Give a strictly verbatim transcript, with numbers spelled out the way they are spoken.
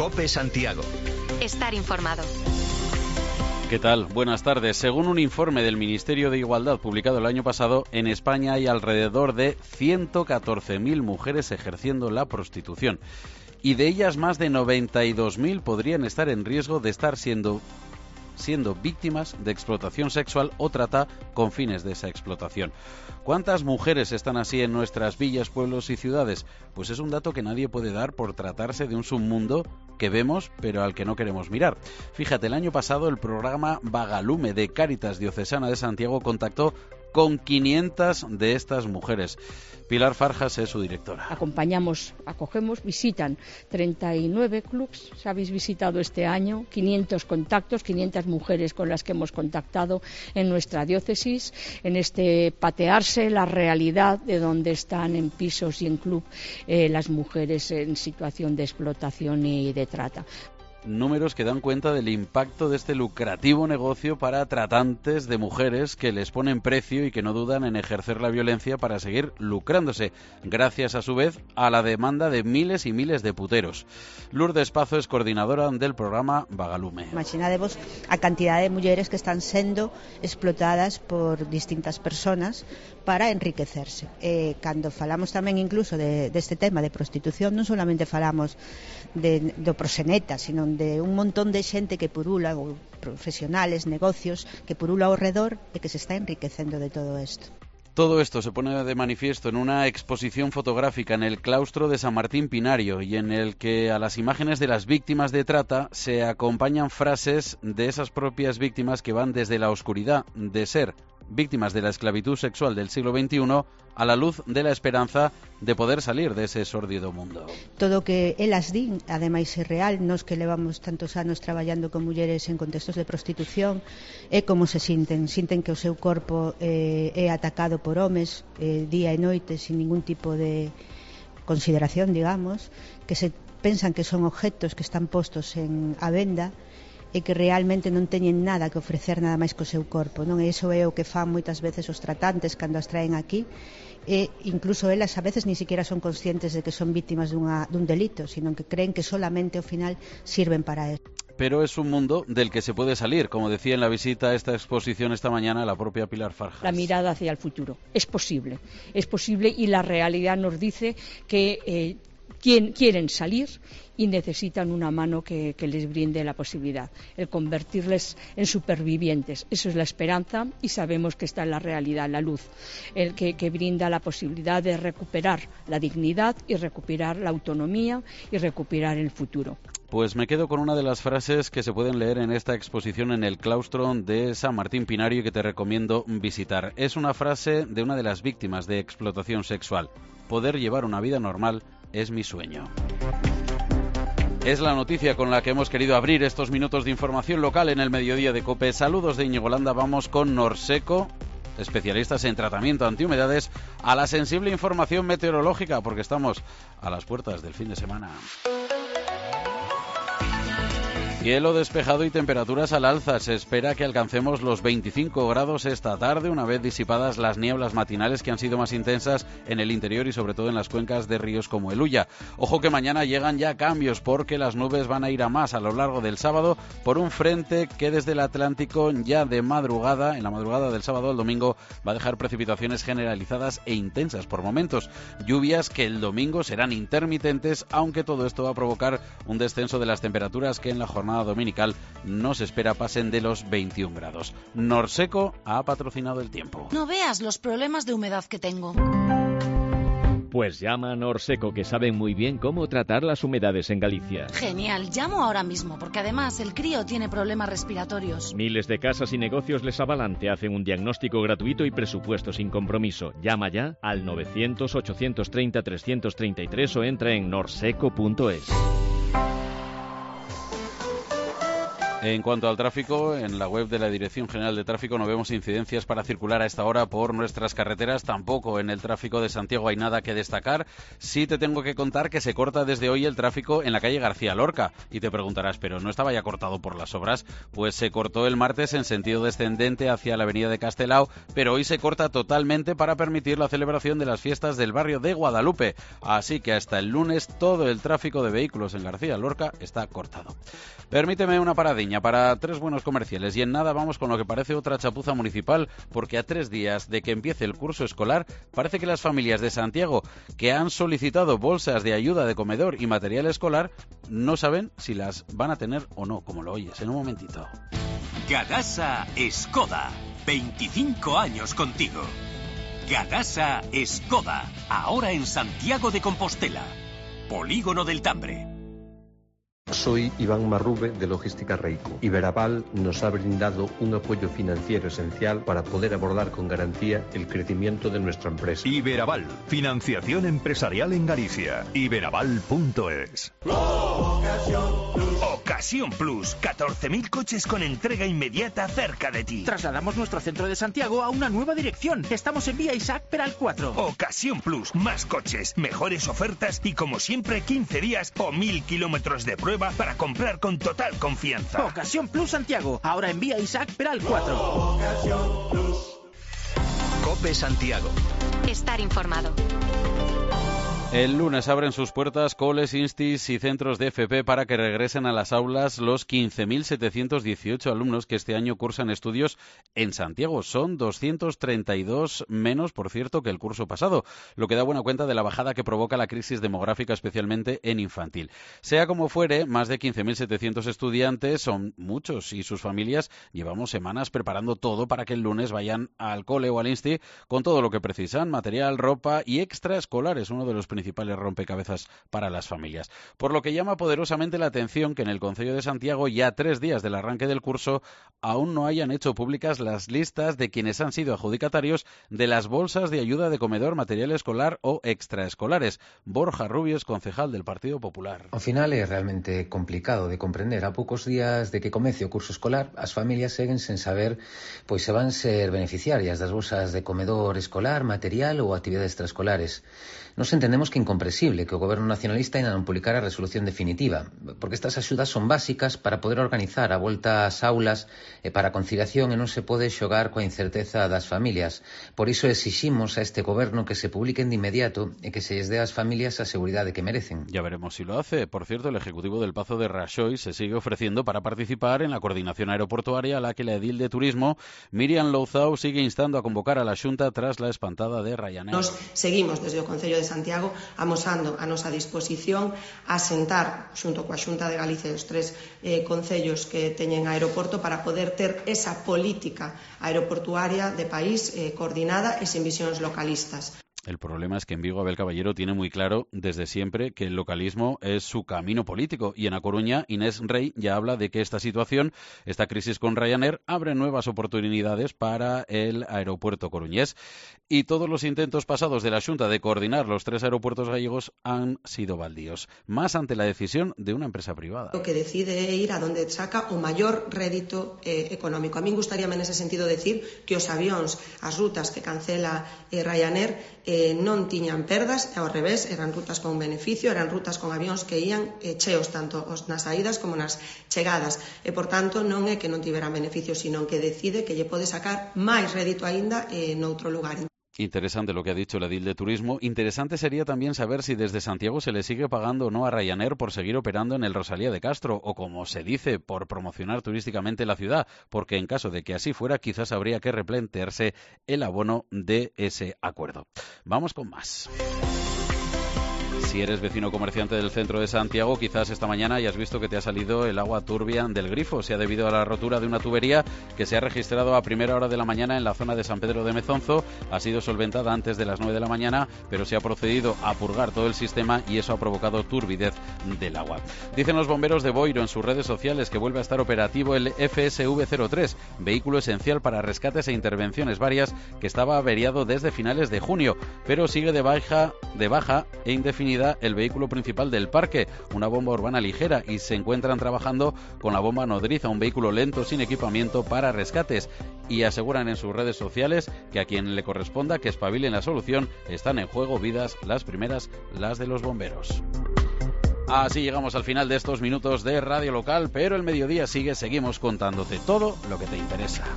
COPE Santiago. Estar informado. ¿Qué tal? Buenas tardes. Según un informe del Ministerio de Igualdad publicado el año pasado, en España hay alrededor de ciento catorce mil mujeres ejerciendo la prostitución. Y de ellas más de noventa y dos mil podrían estar en riesgo de estar siendo, siendo víctimas de explotación sexual o trata con fines de esa explotación. ¿Cuántas mujeres están así en nuestras villas, pueblos y ciudades? Pues es un dato que nadie puede dar por tratarse de un submundo que vemos pero al que no queremos mirar. Fíjate, el año pasado el programa Vagalume de Cáritas Diocesana de Santiago contactó con quinientas de estas mujeres. Pilar Farjas es su directora. Acompañamos, acogemos, visitan treinta y nueve clubs, se habéis visitado este año, quinientos contactos, quinientas mujeres con las que hemos contactado en nuestra diócesis, en este patearse la realidad de donde están en pisos y en club eh, las mujeres en situación de explotación y de trata. Números que dan cuenta del impacto de este lucrativo negocio para tratantes de mujeres que les ponen precio y que no dudan en ejercer la violencia para seguir lucrándose, gracias a su vez a la demanda de miles y miles de puteros. Lourdes Pazo es coordinadora del programa Vagalume. Imaginadevos a cantidad de mulleres que están sendo explotadas por distintas personas para enriquecerse. Eh, cando falamos tamén incluso de, deste tema de prostitución, non solamente falamos de, do proxeneta, sino de un montón de xente que purula, ou profesionales, negocios, que purula ao redor e que se está enriquecendo de todo isto. Todo esto se pone de manifiesto en una exposición fotográfica en el claustro de San Martín Pinario y en el que a las imágenes de las víctimas de trata se acompañan frases de esas propias víctimas que van desde la oscuridad de ser víctimas de la esclavitud sexual del siglo veintiuno a la luz de la esperanza de poder salir de ese sórdido mundo. Todo o que elas din, ademais é real, nos que levamos tantos anos traballando con mulleres en contextos de prostitución, é como se sinten, sinten que o seu corpo eh, é atacado por homes eh, día e noite sin ningún tipo de consideración, digamos, que se pensan que son objetos que están postos en a venda e que realmente non teñen nada que ofrecer nada máis co seu corpo, non? E iso é o que fan moitas veces os tratantes cando as traen aquí, e incluso elas a veces ni siquiera son conscientes de que son víctimas dunha, dun delito, sino que creen que solamente ao final sirven para eso. Pero es un mundo del que se puede salir, como decía en la visita a esta exposición esta mañana la propia Pilar Farjas. La mirada hacia el futuro. Es posible, es posible y la realidad nos dice que eh, quien, quieren salir y necesitan una mano que, que les brinde la posibilidad, el convertirles en supervivientes. Eso es la esperanza y sabemos que está en la realidad, la luz, el que, que brinda la posibilidad de recuperar la dignidad y recuperar la autonomía y recuperar el futuro. Pues me quedo con una de las frases que se pueden leer en esta exposición en el claustro de San Martín Pinario y que te recomiendo visitar. Es una frase de una de las víctimas de explotación sexual. Poder llevar una vida normal es mi sueño. Es la noticia con la que hemos querido abrir estos minutos de información local en el mediodía de COPE. Saludos de Íñigo Landa. Vamos con Norseco, especialistas en tratamiento antihumedades, a la sensible información meteorológica, porque estamos a las puertas del fin de semana. Cielo despejado y temperaturas al alza. Se espera que alcancemos los veinticinco grados esta tarde, una vez disipadas las nieblas matinales que han sido más intensas en el interior y sobre todo en las cuencas de ríos como el Ulla. Ojo que mañana llegan ya cambios porque las nubes van a ir a más a lo largo del sábado por un frente que desde el Atlántico ya de madrugada, en la madrugada del sábado al domingo, va a dejar precipitaciones generalizadas e intensas por momentos. Lluvias que el domingo serán intermitentes, aunque todo esto va a provocar un descenso de las temperaturas que en la jornada dominical no se espera pasen de los veintiún grados. Norseco ha patrocinado el tiempo. No veas los problemas de humedad que tengo. Pues llama a Norseco, que saben muy bien cómo tratar las humedades en Galicia. Genial, llamo ahora mismo, porque además el crío tiene problemas respiratorios. Miles de casas y negocios les avalan, te hacen un diagnóstico gratuito y presupuesto sin compromiso. Llama ya al novecientos, ochocientos treinta, trescientos treinta y tres o entra en norseco punto es. En cuanto al tráfico, en la web de la Dirección General de Tráfico no vemos incidencias para circular a esta hora por nuestras carreteras, tampoco en el tráfico de Santiago hay nada que destacar. Sí te tengo que contar que se corta desde hoy el tráfico en la calle García Lorca. Y te preguntarás, ¿pero no estaba ya cortado por las obras? Pues se cortó el martes en sentido descendente hacia la avenida de Castelao, pero hoy se corta totalmente para permitir la celebración de las fiestas del barrio de Guadalupe. Así que hasta el lunes todo el tráfico de vehículos en García Lorca está cortado. Permíteme una paradiña para tres buenos comerciales y en nada vamos con lo que parece otra chapuza municipal, porque a tres días de que empiece el curso escolar parece que las familias de Santiago que han solicitado bolsas de ayuda de comedor y material escolar no saben si las van a tener o no, como lo oyes en un momentito. Gadasa Skoda, veinticinco años contigo. Gadasa Skoda, ahora en Santiago de Compostela, Polígono del Tambre. Soy Iván Marrube de Logística Reico. Iberaval nos ha brindado un apoyo financiero esencial para poder abordar con garantía el crecimiento de nuestra empresa. Iberaval, financiación empresarial en Galicia. Iberaval punto es. Ocasión Plus, catorce mil coches con entrega inmediata cerca de ti. Trasladamos nuestro centro de Santiago a una nueva dirección. Estamos en vía Isaac Peral cuatro. Ocasión Plus, más coches, mejores ofertas y como siempre quince días o mil kilómetros de prueba para comprar con total confianza. Ocasión Plus Santiago, ahora en vía Isaac Peral cuatro. Ocasión Plus. COPE Santiago. Estar informado. El lunes abren sus puertas coles, instis y centros de F P para que regresen a las aulas los quince mil setecientos dieciocho alumnos que este año cursan estudios en Santiago. Son doscientos treinta y dos menos, por cierto, que el curso pasado, lo que da buena cuenta de la bajada que provoca la crisis demográfica, especialmente en infantil. Sea como fuere, más de quince mil setecientos estudiantes son muchos y sus familias llevamos semanas preparando todo para que el lunes vayan al cole o al insti con todo lo que precisan, material, ropa y extraescolares, uno de los principales rompecabezas para las familias. Por lo que llama poderosamente la atención que en el Concello de Santiago, ya tres días del arranque del curso, aún no hayan hecho públicas las listas de quienes han sido adjudicatarios de las bolsas de ayuda de comedor, material escolar o extraescolares. Borja Rubios, concejal del Partido Popular. Ao final é realmente complicado de comprender. A poucos días de que comece o curso escolar, as familias seguen sen saber pois se van ser beneficiarias das bolsas de comedor escolar, material ou actividades extraescolares. Nos entendemos que é incomprensible que o Goberno nacionalista ainda non publicara a resolución definitiva, porque estas axudas son básicas para poder organizar a volta ás aulas e para a conciliación e non se pode xogar coa incerteza das familias. Por iso exiximos a este Goberno que se publiquen de inmediato e que se lles dé ás familias a seguridade que merecen. Ya veremos si lo hace. Por cierto, el Ejecutivo del Pazo de Raxoi se sigue ofreciendo para participar en la coordinación aeroportuaria a la que la edil de Turismo, Miriam Louzao, sigue instando a convocar a la Xunta tras la espantada de Ryanair. Nos seguimos desde o Concello de Santiago amosando a nosa disposición a sentar xunto coa Xunta de Galicia e os tres eh, concellos que teñen aeroporto para poder ter esa política aeroportuaria de país eh, coordinada e sin visións localistas. El problema es que en Vigo Abel Caballero tiene muy claro desde siempre que el localismo es su camino político y en A Coruña Inés Rey ya habla de que esta situación, esta crisis con Ryanair, abre nuevas oportunidades para el aeropuerto coruñés y todos los intentos pasados de la Xunta de coordinar los tres aeropuertos gallegos han sido baldíos, más ante la decisión de una empresa privada. O que decide ir a donde saca o maior rédito eh, económico. A min gustaríame nese sentido decir que os avións, as rutas que cancela eh, Ryanair eh, non tiñan perdas, e ao revés, eran rutas con beneficio, eran rutas con avións que ían eh, cheos tanto nas saídas como nas chegadas, e por tanto non é que non tiveran beneficio, sino que decide que lle pode sacar máis rédito aínda eh, noutro lugar. Interesante lo que ha dicho la edil de Turismo. Interesante sería también saber si desde Santiago se le sigue pagando o no a Ryanair por seguir operando en el Rosalía de Castro, o como se dice, por promocionar turísticamente la ciudad, porque en caso de que así fuera, quizás habría que replantearse el abono de ese acuerdo. Vamos con más. Si eres vecino comerciante del centro de Santiago, quizás esta mañana hayas visto que te ha salido el agua turbia del grifo. Se ha debido a la rotura de una tubería que se ha registrado a primera hora de la mañana en la zona de San Pedro de Mezonzo. Ha sido solventada antes de las nueve de la mañana, pero se ha procedido a purgar todo el sistema y eso ha provocado turbidez del agua. Dicen los bomberos de Boiro en sus redes sociales que vuelve a estar operativo el F S V cero tres, vehículo esencial para rescates e intervenciones varias que estaba averiado desde finales de junio, pero sigue de baja, de baja e indefinida era el vehículo principal del parque, una bomba urbana ligera, y se encuentran trabajando con la bomba nodriza, un vehículo lento sin equipamiento para rescates, y aseguran en sus redes sociales que a quien le corresponda que espabilen la solución, están en juego vidas, las primeras, las de los bomberos. Así llegamos al final de estos minutos de Radio Local, pero el mediodía sigue, seguimos contándote todo lo que te interesa.